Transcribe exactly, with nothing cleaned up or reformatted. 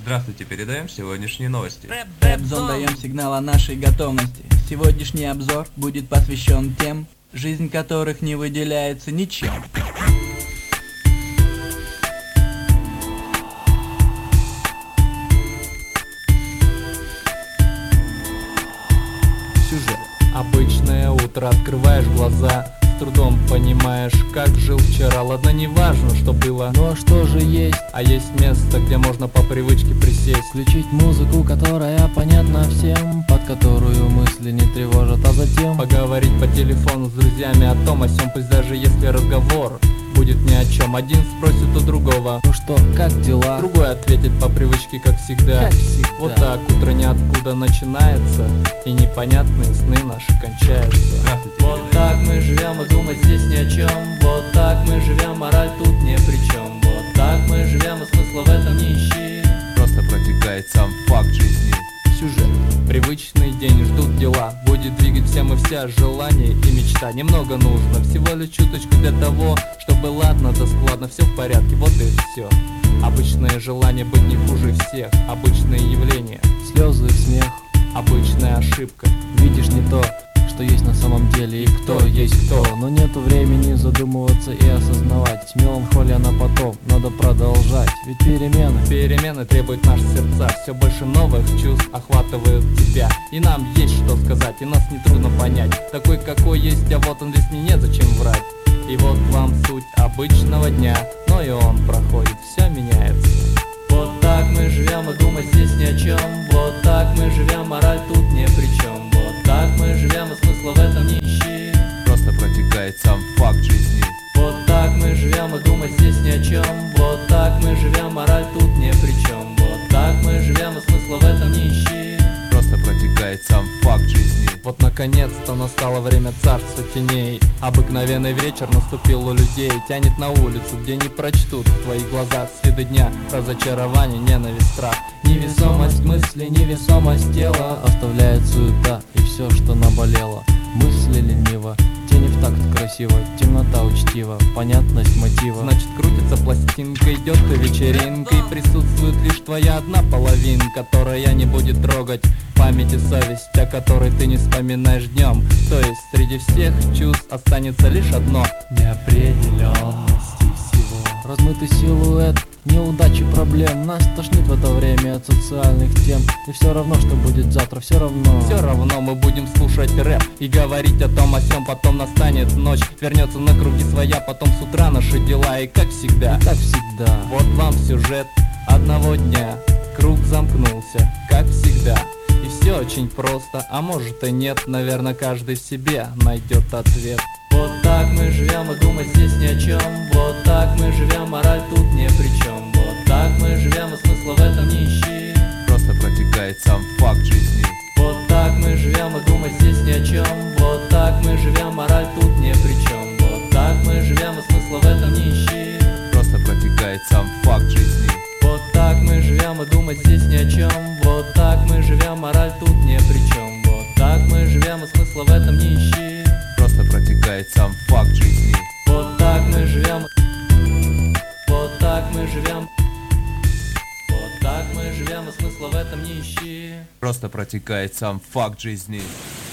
Здравствуйте, передаем сегодняшние новости. Рэп-зон даем сигнал о нашей готовности. Сегодняшний обзор будет посвящен тем, жизнь которых не выделяется ничем. Сюжет. Обычное утро, открываешь глаза, с трудом понимаешь, как жил вчера. Ладно, не важно, что было, Ну а что же есть? а есть место, где можно по привычке присесть. Включить музыку, которая понятна всем, под которую мысли не тревожат, а затем Поговорить по телефону с друзьями о том, о сём, пусть даже если разговор будет ни о чем. Один спросит у другого, ну что, как дела? другой ответит по привычке, как всегда. Как всегда. Вот так утро ниоткуда начинается, и непонятные сны наши кончаются. Здравствуйте, Вот так мы живем, и думать здесь ни о чем. Вот так мы живем, мораль тут ни при чем. Вот так мы живем, и смысла в этом не ищи. Просто протекает сам факт жизни. Сюжет. Привычный день, ждут дела. Будет двигать всем и вся желание и мечта. Немного нужно, всего лишь чуточку для того, чтобы ладно да складно, все в порядке, вот и все. Обычное желание быть не хуже всех. Обычное явление, Слезы, смех, обычная ошибка. видишь не то, что есть на самом деле, и кто есть кто. Но нету времени задумываться и осознавать. Меланхолия на потом, надо продолжать, ведь перемены. Перемены требуют наши сердца. Все больше новых чувств охватывают тебя. И нам есть что сказать, и нас нетрудно понять. Такой какой есть, а вот он здесь не незачем врать. И вот вам суть обычного дня, но и он проходит, все меняется. Вот так мы живем, и думать здесь ни о чем. Вот так мы живем, мораль тут ни при чем. Вот так мы живем, и смысла в этом не ищи. Просто протекает сам факт жизни. Вот так мы живем, и думать здесь ни о чем. Вот так мы живем, мораль тут ни при чем. Вот так мы живем, и смысла в этом не ищи. Просто протекает сам факт жизни. Вот наконец-то настало время царства теней. Обыкновенный вечер наступил у людей. Тянет на улицу, где не прочтут в твоих глазах следы дня. Разочарование, ненависть, страх. Невесомость мысли, невесомость тела оставляет суета и все, что наболело. Мысли лениво, тени в такт красиво, темнота учтива, понятность мотива. Значит, крутится пластинка, идет и вечеринка, и присутствует лишь твоя одна половинка, которая не будет трогать память и совесть, о которой ты не вспоминаешь днем. То есть среди всех чувств останется лишь одно: неопределенности всего. Размытый силуэт, неудачи, проблем. Нас тошнит в это время от социальных тем. И все равно, что будет завтра, все равно. Все равно мы будем слушать рэп и говорить о том о сём. Потом настанет ночь, вернется на круги своя. Потом с утра наши дела, и как всегда, И так всегда. вот вам сюжет одного дня. Круг замкнулся, как всегда. И все очень просто, а может и нет. Наверное, каждый в себе найдет ответ. Вот так мы живем, и думать здесь ни о чем. Вот так мы живем, мораль тут ни при чем. Вот так мы живем, и смысла в этом не ищи. Просто протекает сам факт жизни. Вот так мы живем, и думать здесь ни о чем. Вот так мы живем, мораль тут ни при чем. Вот так мы живем, и смысла в этом не ищи. Просто протекает сам факт жизни. Вот так мы живем, и думать здесь ни о чем. Вот так мы живем, мораль тут ни при чем. Вот так мы живем, и смысла в этом не ищи. Просто протекает сам факт жизни. Вот так мы живем. Вот так мы живем. Вот так мы живем, и смысла в этом не ищи. Просто протекает сам факт жизни.